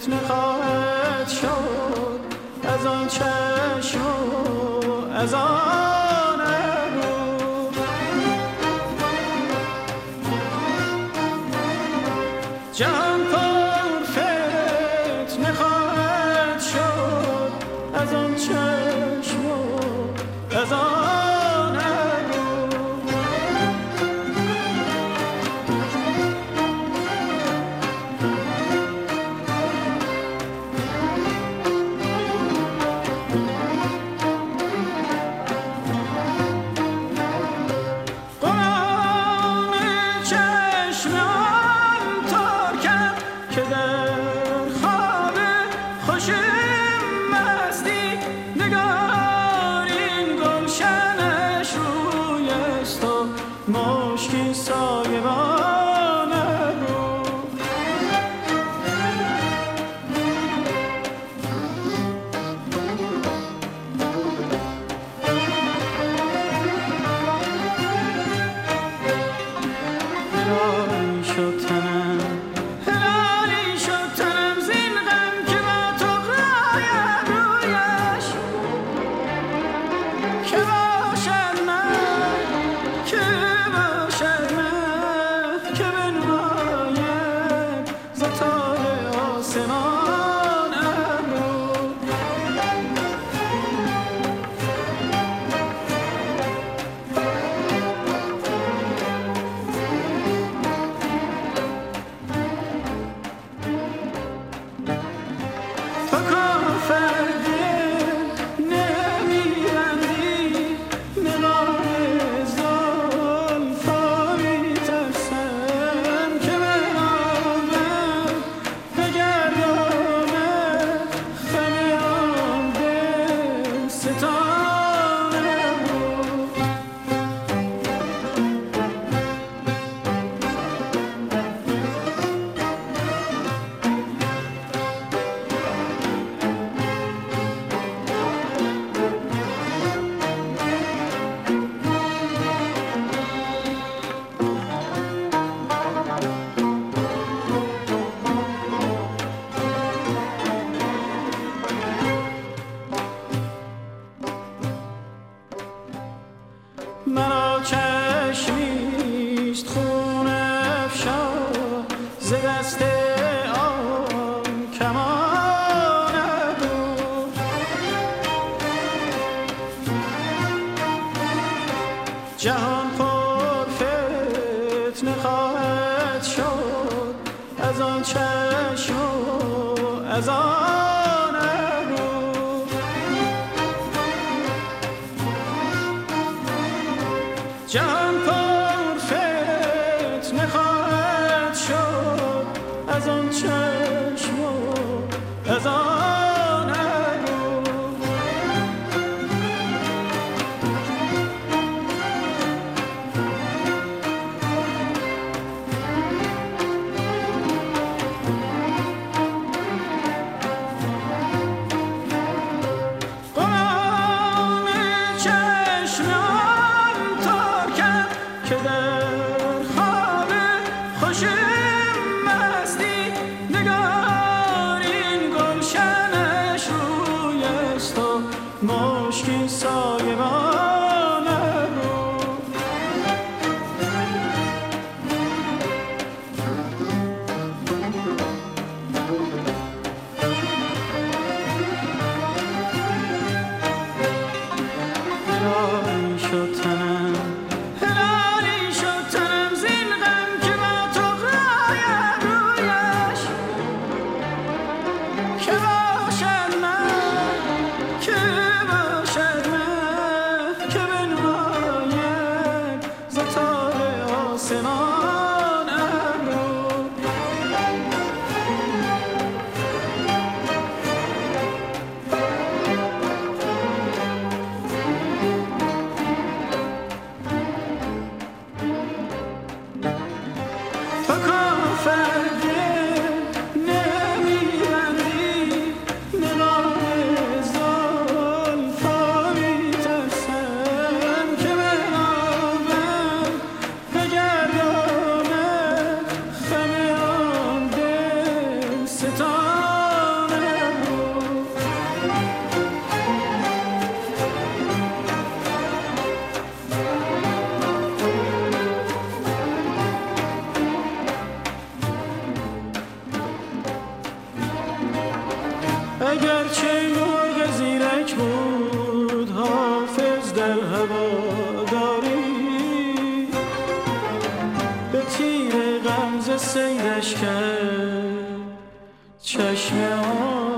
فتنه خواهد شد از آن چشم و از آن ابرو. جهان پر فتنه خواهد شد از آن چشم و از آن مشکی سایبان رو. هلالی شد تنم، هلالی شد تنم زین غم که با تو غایم رویش. که باشد من که مرا چشمیست خون افشا ز دست آن کمان ابرو. جهان پر فتنه خواهد شد از آن چشم و از آن ابرو. جهان پر فتنه خواهد شد از آن چشم و از آن ابرو. مشکی سایبان رو. هلالی شد تنم، هلالی شد تنم زین غم که با تو غایم رویش. که باشد من که آسمان ابرو. تو کافرده نمیبندی نقاب زلفا میترسم که بنابم بگردم خم آن دل ستان اگرچه مرغ زیرک بود حافظ در هواداری، به تیر غمزه سیرش کرد چشم